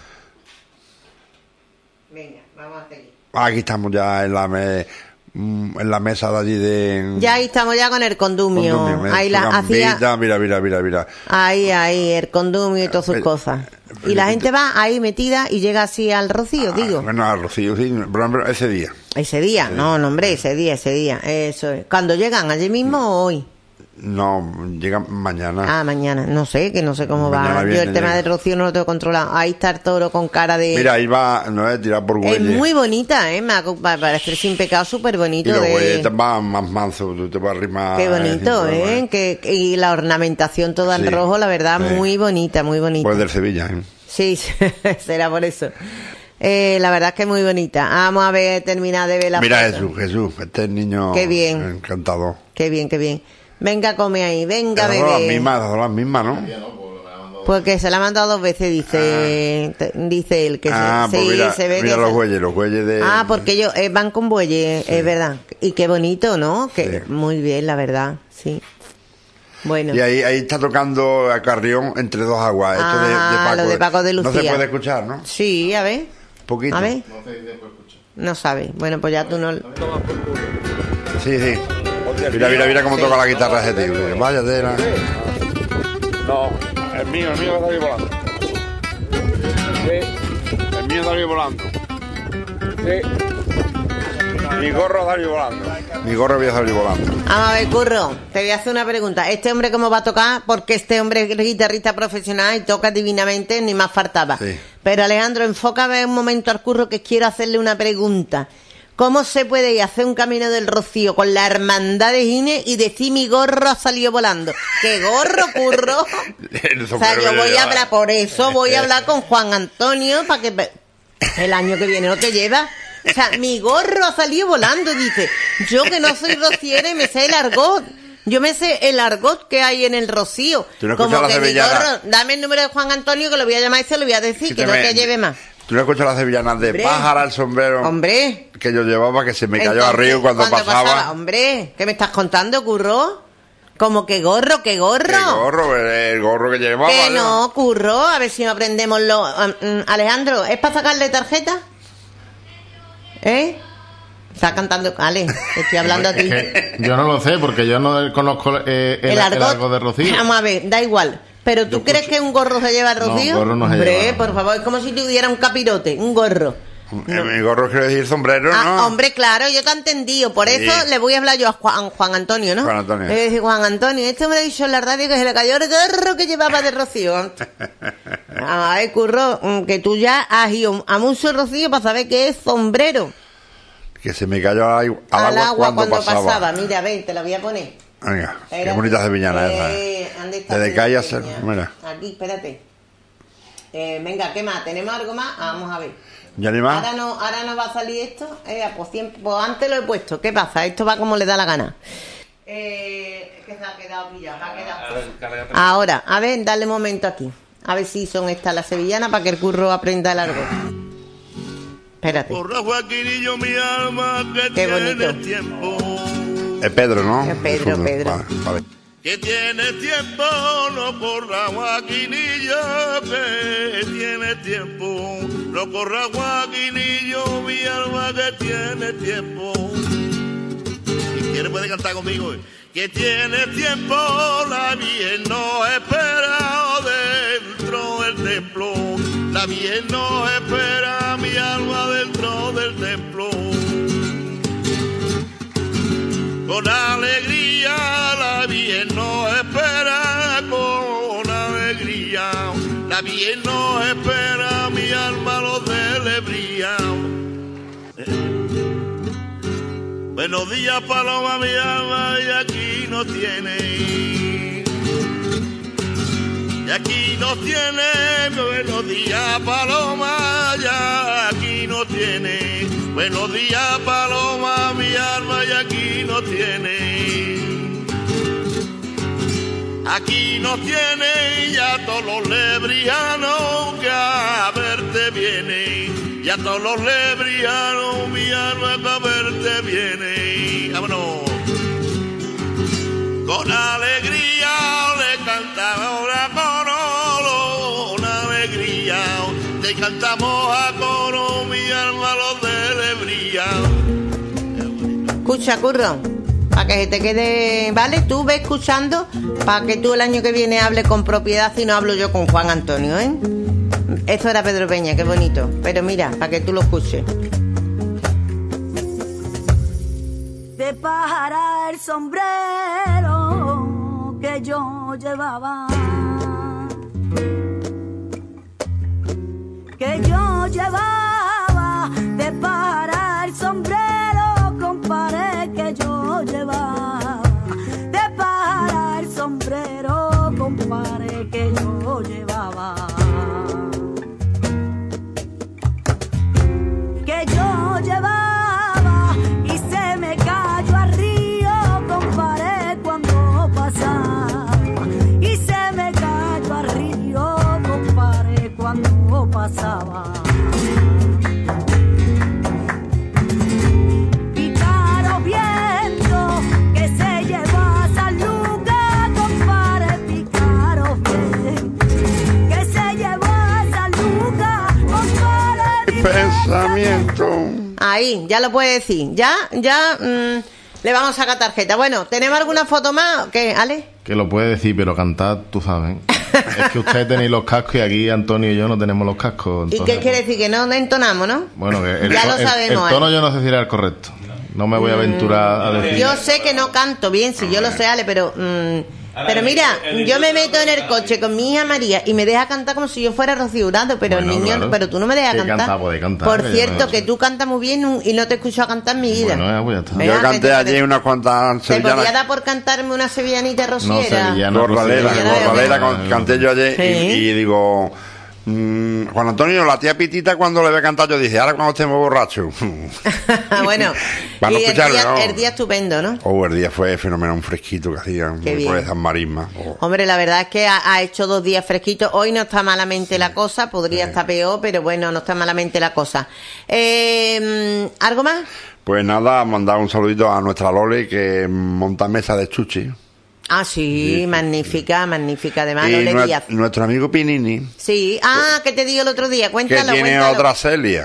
Venga, vamos a seguir. Aquí estamos ya en la me- mm, en la mesa de allí de Ya ahí estamos ya con el condumio. Condumio, mira, Ahí su la hacía... gambita, mira, mira, mira, mira. Ahí, ahí, el condumio y todas sus Eh, cosas. eh, Y la gente va ahí metida y llega así al rocío, digo. Ah, bueno, a Rocío, sí, por ejemplo, ese día. Ese día, no, no, hombre, ese día, ese día. Eso es. ¿Cuándo llegan? ¿Allí mismo o hoy? No, llega mañana. Ah, mañana. No sé, que no sé cómo Mañana va. Yo viene, el tema llega. del rocío no lo tengo controlado. Ahí está el toro con cara de... Mira, ahí va, no es tirar por es bueyes. muy bonita, ¿eh? Me ha- me parece sin pecado súper Y bonito. los de... bueyes te van más mansos, tú te vas a arrimar. Qué bonito, encima, ¿eh? Que, que- y la ornamentación toda en Sí, rojo, la verdad, sí. muy bonita, muy bonita. Pues del Sevilla, ¿eh? Sí, será por eso. Eh, la verdad es que es muy bonita. Vamos a ver, terminar de ver la Mira foto. Jesús, Jesús, este es niño Qué bien. encantador. Qué bien, qué bien. Venga, come ahí, venga, Esas son las bebé. mismas, esas son las mismas, ¿no? Porque se la ha mandado dos veces, dice te- dice él que ah, se, pues sí, mira, se ve mira que los se- bueyes, los bueyes de... Ah, porque ellos eh, van con bueyes, es verdad. Y qué bonito, ¿no? Que Sí. muy bien, la verdad, sí. Bueno. Y ahí, ahí está tocando a Carrión entre dos aguas. Esto de, de Ah, Paco, lo de Paco de No se Lucía. puede escuchar, ¿no? Sí, a ver. Poquito. A ver. No sabe. Bueno, pues ya tú no... Sí, sí. Mira, mira, mira cómo toca la guitarra ese tío. Vaya tela. No, el mío, el mío va a salir volando. Sí. El mío salió volando. Sí. Mi gorro salió volando. Mi gorro había salido volando. Vamos a ver, Curro, te voy a hacer una pregunta. ¿Este hombre cómo va a tocar? Porque este hombre es guitarrista profesional y toca divinamente, ni más faltaba. Sí. Pero Alejandro, enfócame un momento al Curro, que quiero hacerle una pregunta. ¿Cómo se puede ir a hacer un camino del Rocío con la hermandad de Gine y decir mi gorro ha salido volando? ¿Qué gorro, Curro? El O sea, sombrero yo que voy a llevaba. hablar, por eso voy a hablar con Juan Antonio para que el año que viene no te lleva. O sea, mi gorro ha salido volando, dice. Yo que no soy rociera y me sé el argot. Yo me sé el argot que hay en el Rocío. ¿Tú no Como escuchas que la mi sevillana? gorro, dame el número de Juan Antonio que lo voy a llamar y se lo voy a decir, que no Escúchame, te lleve más. ¿Tú no escuchas las sevillanas de Hombre. pájara al sombrero? Hombre. Que yo llevaba, que se me cayó Entonces, arriba cuando, pasaba. Hombre, ¿qué me estás contando, Curro? Como que gorro, que gorro. El gorro, el, el gorro que llevaba. Que yo. no, Curro, a ver si no aprendemos lo... um, um, Alejandro, ¿es para sacarle tarjeta? ¿Eh? Está cantando... Ale, te estoy hablando a ti. Yo no lo sé, porque yo no conozco eh, el, el, argot, el argot de Rocío. Vamos a ver, da igual. ¿Pero tú yo crees escucho. que un gorro se lleva Rocío? No, gorro no se Hombre, lleva. por favor, es como si tuviera un capirote, un gorro. No. Mi gorro quiere decir sombrero, ah, ¿no? Hombre, claro, yo te he entendido. Por eso sí. le voy a hablar yo a Juan, Juan Antonio, ¿no? Juan Antonio. Le voy a decir, Juan Antonio, este me ha dicho en la radio que se le cayó el gorro que llevaba de Rocío. Ay, curro, que tú ya has ido a mucho Rocío para saber qué es sombrero. Que se me cayó al, al, al agua, agua cuando, cuando pasaba. pasaba. Mira, ven, te la voy a poner. Venga, espérate. Qué bonita sevillana eh, esa. Desde que haya ser, mira. Aquí, espérate. Eh, venga, ¿qué más? ¿Tenemos algo más? Ah, vamos a ver. ¿Ya ni más? Ahora no, ahora no va a salir esto. Eh, pues, siempre, pues antes lo he puesto. ¿Qué pasa? Esto va como le da la gana. Eh, es que se ha quedado pillado. Ha quedado... Ahora, a ver, dale un momento aquí. A ver si son estas las sevillanas para que el curro aprenda el argot. Espérate. Mi alma que qué bonito. Tiempo. Es Pedro, ¿no? Es Pedro, es Pedro. Vale, vale. Que tiene tiempo, no corra Joaquinillo, que tiene tiempo, no corra Joaquinillo, mi alma que tiene tiempo. Si quiere puede cantar conmigo. Que tiene tiempo, la bien no espera dentro del templo, la bien no espera mi alma dentro del templo. Con alegría la bien no espera, con alegría la bien no espera, mi alma lo celebría. Buenos días paloma mi alma y aquí no tiene, y aquí no tiene, buenos días paloma, ya aquí no tiene, buenos días paloma mi alma y aquí no tiene, aquí no tiene ya todos los lebrianos que a verte vienen, ya todos los lebrianos mi alma que a verte viene, vámonos. Con alegría le cantamos a coro, con alegría le cantamos a coro, mi alma lo celebría. Escucha, curro, para que se te quede, ¿vale? Tú ve escuchando, para que tú el año que viene hables con propiedad y no hablo yo con Juan Antonio, ¿eh? Esto era Pedro Peña, qué bonito. Pero mira, para que tú lo escuches. De pájara el sombrero que yo llevaba, que yo llevaba, de pájara el sombrero, compadre, que yo llevaba, de pájara el sombrero, compadre, que yo llevaba, que yo llevaba. Pasaba. Pícaro viento que se lleva a San Lucas, compadre, pícaro viento que se lleva a San Lucas, compadre. Pensamiento. Ahí, ya lo puede decir. Ya, ya mmm, le vamos a sacar tarjeta. Bueno, ¿tenemos alguna foto más? ¿Qué, Ale? Que lo puede decir, pero cantar, tú sabes. Es que ustedes tenéis los cascos y aquí Antonio y yo no tenemos los cascos. Entonces... ¿Y qué quiere decir? Que no entonamos, ¿no? Bueno, que el, ya to lo sabemos, el, el tono ¿eh? yo no sé si era el correcto. No me voy a aventurar a decir. Yo sé que no canto bien, si yo lo sé, Ale, pero... Mmm, pero mira, yo me meto en el coche con mi hija María y me deja cantar como si yo fuera Rocío Hurtado, pero bueno, el niño, claro. Pero tú no me dejas cantar. Cantar, puede cantar. Por que cierto, no que tú cantas muy bien y no te escucho a cantar en mi vida. Bueno, pues ya está. Venga, yo canté allí unas cuantas sevillanas. ¿Te podía dar por cantarme una sevillanita rociera? No, sevillana. Gorralera, gorralera, no, canté yo allí. ¿Sí? y, y digo... Mm, Juan Antonio, la tía Pitita cuando le ve cantar yo dije, ahora cuando estemos borrachos. Bueno, Para no y el escucharlo, día, ¿no? el día estupendo, ¿no? Oh, el día fue fenomenal, un fresquito que hacía Qué bien. por esas marismas. Oh. Hombre, la verdad es que ha, ha hecho dos días fresquitos. Hoy no está malamente la cosa, podría Sí. estar peor, pero bueno, no está malamente la cosa. Eh, ¿Algo más? Pues nada, mandar un saludito a nuestra Lole que monta mesa de chuchi. Ah, sí, sí, magnífica, magnífica, además, y Lole nue- Díaz. nuestro amigo Pinini, Sí, ah, que te digo el otro día, que cuéntalo, tiene cuéntalo. otra Celia.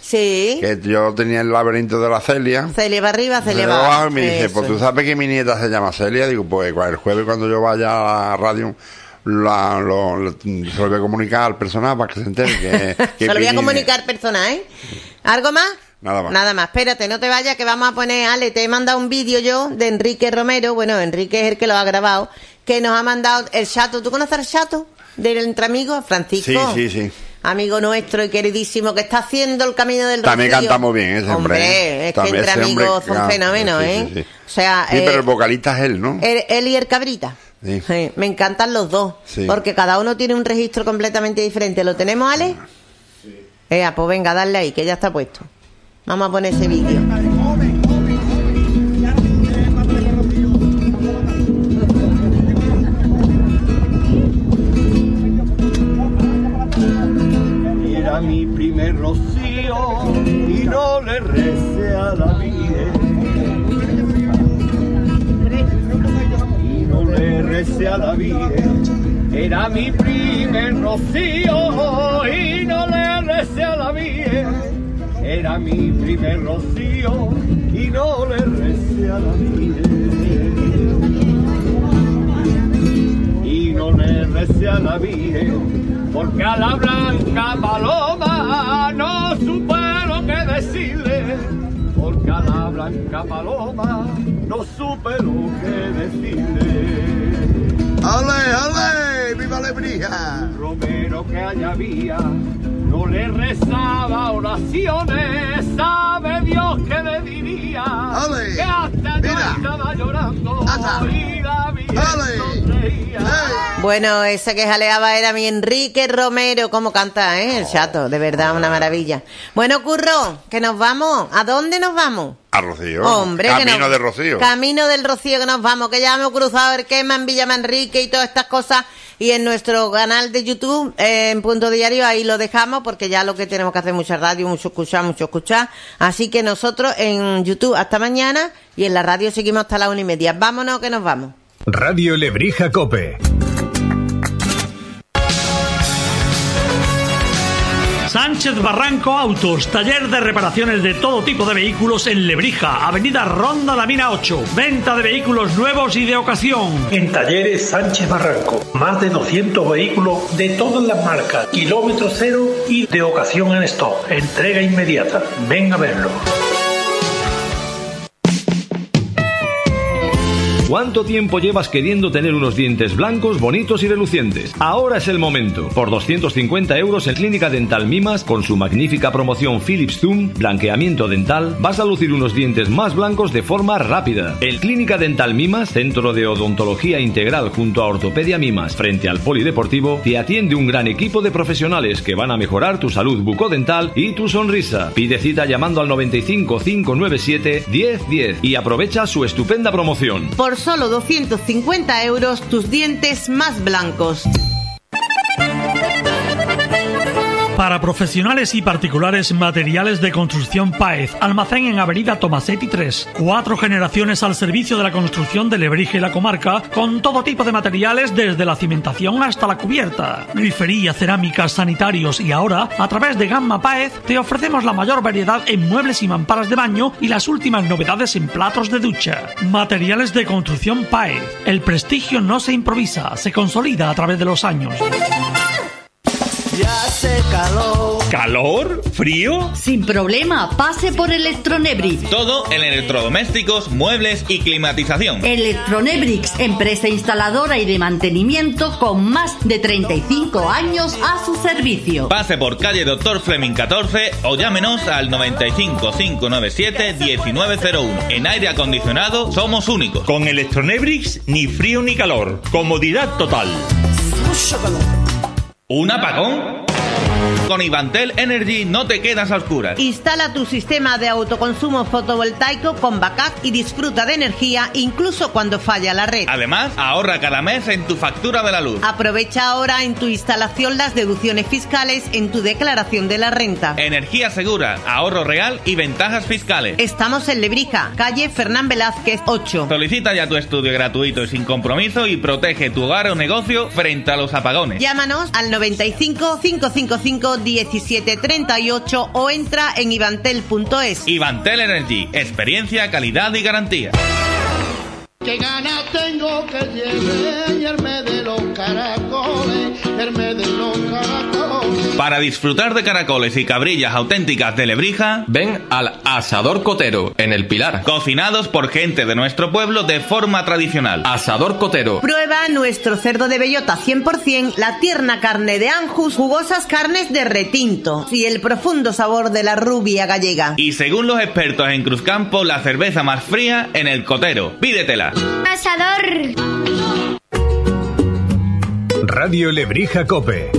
Sí. Que yo tenía el laberinto de la Celia. Celia va arriba, Celia Celia va abajo, abajo. y me dice, Eso pues tú es. sabes que mi nieta se llama Celia. Digo, pues el jueves cuando yo vaya a la radio, la, lo, lo- se lo voy a comunicar al personal para que se entere que... que Se lo voy a Pini- comunicar personal, ¿eh? ¿Algo más? Nada más. Nada más. Espérate, no te vayas, que vamos a poner... Ale, te he mandado un vídeo yo de Enrique Romero. Bueno, Enrique es el que lo ha grabado. Que nos ha mandado el Chato. ¿Tú conoces al Chato? Del Entre Amigos, Francisco. Sí, sí, sí. Amigo nuestro y queridísimo, que está haciendo el Camino del Rocío. También canta muy bien ese hombre, Hombre, ¿eh? es También que Entre ese hombre Amigos son canta, fenómenos, sí, ¿eh? sí, sí. O sea... Sí, eh, pero el vocalista es él, ¿no? él, él y el Cabrita. Sí. Sí, me encantan los dos, Sí. porque cada uno tiene un registro completamente diferente. ¿Lo tenemos, Ale? Sí. Eh, pues venga, dale ahí, que ya está puesto. Vamos a poner ese vídeo. Era mi primer rocío y no le recé a la Virgen. Y no le recé a la Virgen. Era mi primer rocío y no le recé a la Virgen. Era mi primer rocío y no le recé a la Virgen. Y no le recé a la Virgen, porque a la blanca paloma no supe lo que decirle, porque a la blanca paloma no supe lo que decirle. ¡Ale, ale! ¡Viva Lebrija! Romero que allá había no le rezaba oraciones, sabe Dios que le diría, ¡Ale! que hasta yo Mira. estaba llorando ¡Asa! y la Virgen ¡Ale! sonreía. Bueno, ese que jaleaba era mi Enrique Romero. ¿Cómo canta, eh? El Chato, de verdad, una maravilla. Bueno, Curro, que nos vamos. ¿A dónde nos vamos? A Rocío. Hombre, que Camino nos- de Rocío. Camino del Rocío que nos vamos, que ya hemos cruzado el Quema en Villa Manrique y todas estas cosas. Y en nuestro canal de YouTube, eh, en Punto Diario, ahí lo dejamos, porque ya lo que tenemos que hacer es mucha radio, mucho escuchar, mucho escuchar. Así que nosotros en YouTube hasta mañana y en la radio seguimos hasta la una y media. Vámonos, que nos vamos. Radio Lebrija Cope. Sánchez Barranco Autos, taller de reparaciones de todo tipo de vehículos en Lebrija, Avenida Ronda La Mina ocho. Venta de vehículos nuevos y de ocasión. En Talleres Sánchez Barranco, más de doscientos vehículos de todas las marcas, kilómetro cero y de ocasión en stock. Entrega inmediata. Ven a verlo. ¿Cuánto tiempo llevas queriendo tener unos dientes blancos, bonitos y relucientes? Ahora es el momento. Por doscientos cincuenta euros en Clínica Dental Mimas, con su magnífica promoción Philips Zoom, blanqueamiento dental, vas a lucir unos dientes más blancos de forma rápida. El Clínica Dental Mimas, centro de odontología integral junto a Ortopedia Mimas, frente al Polideportivo, te atiende un gran equipo de profesionales que van a mejorar tu salud bucodental y tu sonrisa. Pide cita llamando al noventa y cinco, cinco nueve siete, diez diez y aprovecha su estupenda promoción. Por solo doscientos cincuenta euros, tus dientes más blancos. Para profesionales y particulares, materiales de construcción Páez. Almacén en Avenida Tomasetti tres. Cuatro generaciones al servicio de la construcción de Lebrija y la comarca, con todo tipo de materiales desde la cimentación hasta la cubierta. Grifería, cerámicas, sanitarios y ahora, a través de Gamma Páez, te ofrecemos la mayor variedad en muebles y mamparas de baño y las últimas novedades en platos de ducha. Materiales de construcción Páez. El prestigio no se improvisa, se consolida a través de los años. Ya hace calor. ¿Calor? ¿Frío? Sin problema, pase por Electronebrix. Todo en electrodomésticos, muebles y climatización. Electronebrix, empresa instaladora y de mantenimiento con más de treinta y cinco años a su servicio. Pase por calle Doctor Fleming catorce o llámenos al noventa y cinco, cinco nueve siete, diecinueve cero uno. En aire acondicionado somos únicos. Con Electronebrix, ni frío ni calor. Comodidad total. Mucho calor. ¿Un apagón? Con Ivantel Energy no te quedas a oscuras. Instala tu sistema de autoconsumo fotovoltaico con backup y disfruta de energía incluso cuando falla la red. Además, ahorra cada mes en tu factura de la luz. Aprovecha ahora en tu instalación las deducciones fiscales en tu declaración de la renta. Energía segura, ahorro real y ventajas fiscales. Estamos en Lebrija, calle Fernán Velázquez ocho. Solicita ya tu estudio gratuito y sin compromiso y protege tu hogar o negocio frente a los apagones. Llámanos al noventa y cinco, cinco cinco cinco cinco diecisiete treinta y ocho o entra en ivantel punto es. Ivantel Energy, experiencia, calidad y garantía. Qué ganas tengo que llevarme de los caracoles, verme de los caracoles. Para disfrutar de caracoles y cabrillas auténticas de Lebrija, ven al Asador Cotero, en El Pilar. Cocinados por gente de nuestro pueblo de forma tradicional. Asador Cotero. Prueba nuestro cerdo de bellota cien por ciento, la tierna carne de Anjus, jugosas carnes de retinto y el profundo sabor de la rubia gallega. Y según los expertos en Cruzcampo, la cerveza más fría en El Cotero. Pídetela. Asador. Radio Lebrija Cope.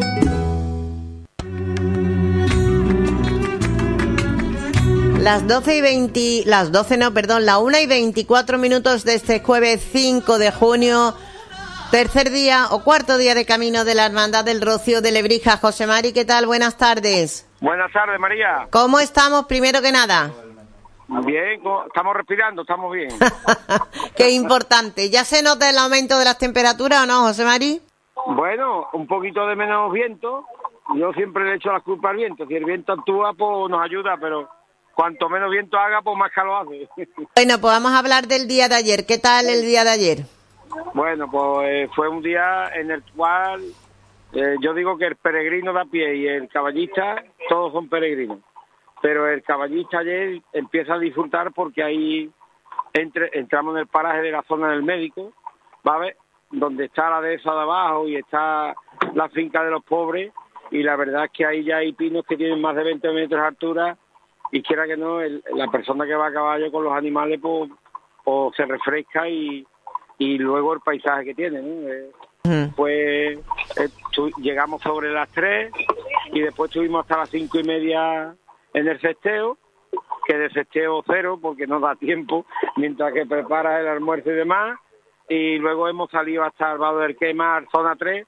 Las doce y veinte, las doce no, perdón, la una y veinticuatro minutos de este jueves cinco de junio, tercer día o cuarto día de camino de la Hermandad del Rocío de Lebrija. José Mari, ¿qué tal? Buenas tardes. Buenas tardes, María. ¿Cómo estamos, primero que nada? Bien, estamos respirando, estamos bien. Qué importante. ¿Ya se nota el aumento de las temperaturas o no, José Mari? Bueno, un poquito de menos viento. Yo siempre le echo la culpa al viento. Si el viento actúa, pues nos ayuda, pero cuanto menos viento haga, pues más calor hace. Bueno, pues vamos a hablar del día de ayer. ¿Qué tal el día de ayer? Bueno, pues eh, fue un día en el cual eh, yo digo que el peregrino de a pie y el caballista, todos son peregrinos. Pero el caballista ayer empieza a disfrutar porque ahí entre, entramos en el paraje de la zona del médico, ¿vale? Donde está la dehesa de abajo y está la finca de los pobres, y la verdad es que ahí ya hay pinos que tienen más de veinte metros de altura, y quiera que no, el, la persona que va a caballo con los animales pues, pues se refresca y, y luego el paisaje que tiene, ¿no? Eh, uh-huh. Pues eh, tu, llegamos sobre las tres y después estuvimos hasta las cinco y media en el festeo, que de festeo cero porque no da tiempo mientras que preparas el almuerzo y demás, y luego hemos salido hasta el Vado del Quemar, zona tres,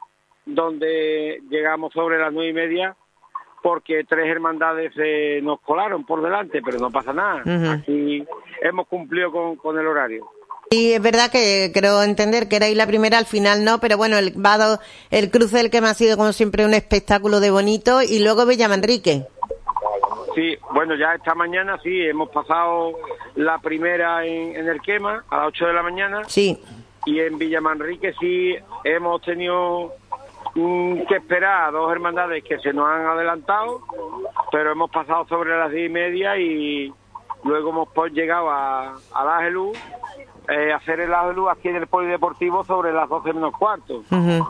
donde llegamos sobre las nueve y media porque tres hermandades eh, nos colaron por delante, pero no pasa nada. Uh-huh. Aquí hemos cumplido con, con el horario. Y es verdad que creo entender que era ahí la primera, al final no, pero bueno, el Vado, el cruce del Quemar ha sido como siempre un espectáculo de bonito, y luego Villamanrique. Sí, bueno, ya esta mañana sí, hemos pasado la primera en, en el Quema a las ocho de la mañana. Sí. Y en Villamanrique sí hemos tenido mmm, que esperar a dos hermandades que se nos han adelantado, pero hemos pasado sobre las diez y media y luego hemos pues, llegado a, al Ángelus, eh, a hacer el Ángelus aquí en el Polideportivo sobre las doce menos cuarto. Uh-huh.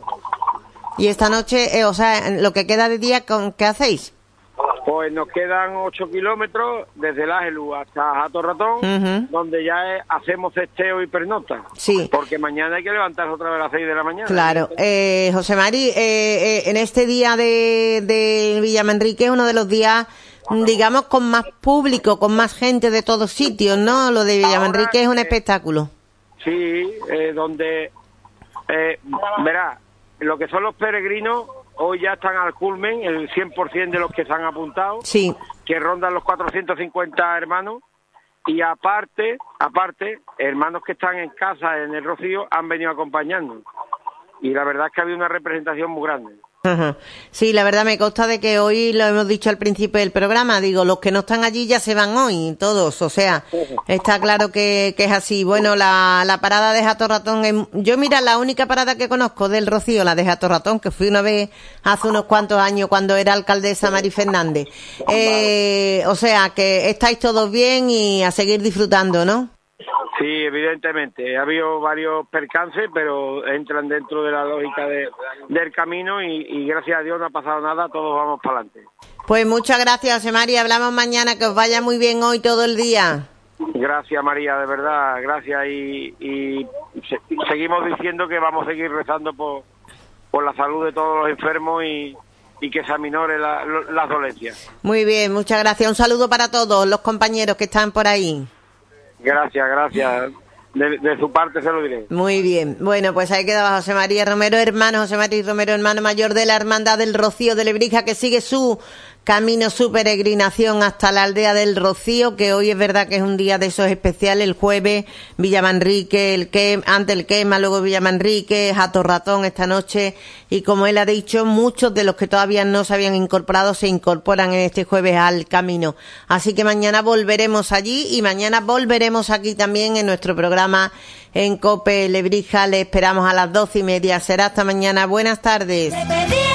Y esta noche, eh, o sea, lo que queda de día, ¿qué hacéis? Pues nos quedan ocho kilómetros desde el Ángelus hasta Jato Ratón, uh-huh. donde ya es, hacemos cesteo y pernota. Sí. Porque mañana hay que levantarse otra vez a las seis de la mañana. Claro. Eh, José Mari, eh, eh, en este día de, de Villamanrique es uno de los días, digamos, con más público, con más gente de todos sitios, ¿no? Lo de Villamanrique es un eh, espectáculo. Sí, eh, donde, eh, verá, lo que son los peregrinos hoy ya están al culmen, el cien por ciento de los que se han apuntado, sí, que rondan los cuatrocientos cincuenta hermanos, y aparte, aparte, hermanos que están en casa en el Rocío han venido acompañando, y la verdad es que ha habido una representación muy grande. Ajá. Sí, la verdad me consta de que hoy, lo hemos dicho al principio del programa, digo, los que no están allí ya se van hoy, todos, o sea, está claro que, que es así. Bueno, la, la parada de Jato Ratón, es, yo mira, la única parada que conozco del Rocío, la de Jato Ratón, que fui una vez hace unos cuantos años cuando era alcaldesa Mari Fernández. Eh, o sea, que estáis todos bien y a seguir disfrutando, ¿no? Sí, evidentemente. Ha habido varios percances, pero entran dentro de la lógica de, del camino y, y gracias a Dios no ha pasado nada, todos vamos para adelante. Pues muchas gracias, José María. Hablamos mañana, que os vaya muy bien hoy todo el día. Gracias, María, de verdad, gracias. Y, y se, seguimos diciendo que vamos a seguir rezando por, por la salud de todos los enfermos y, y que se aminore la, las dolencias. Muy bien, muchas gracias. Un saludo para todos los compañeros que están por ahí. Gracias, gracias. De, de su parte se lo diré. Muy bien. Bueno, pues ahí quedaba José María Romero, hermano, José María Romero, hermano mayor de la Hermandad del Rocío de Lebrija, que sigue su camino su peregrinación hasta la aldea del Rocío, que hoy es verdad que es un día de esos especiales. El jueves Villamanrique, el que antes el Quema, luego Villamanrique, Jato Ratón esta noche, y como él ha dicho, muchos de los que todavía no se habían incorporado se incorporan en este jueves al camino. Así que mañana volveremos allí y mañana volveremos aquí también en nuestro programa en COPE Lebrija. Le esperamos a las doce y media. Será hasta mañana. Buenas tardes.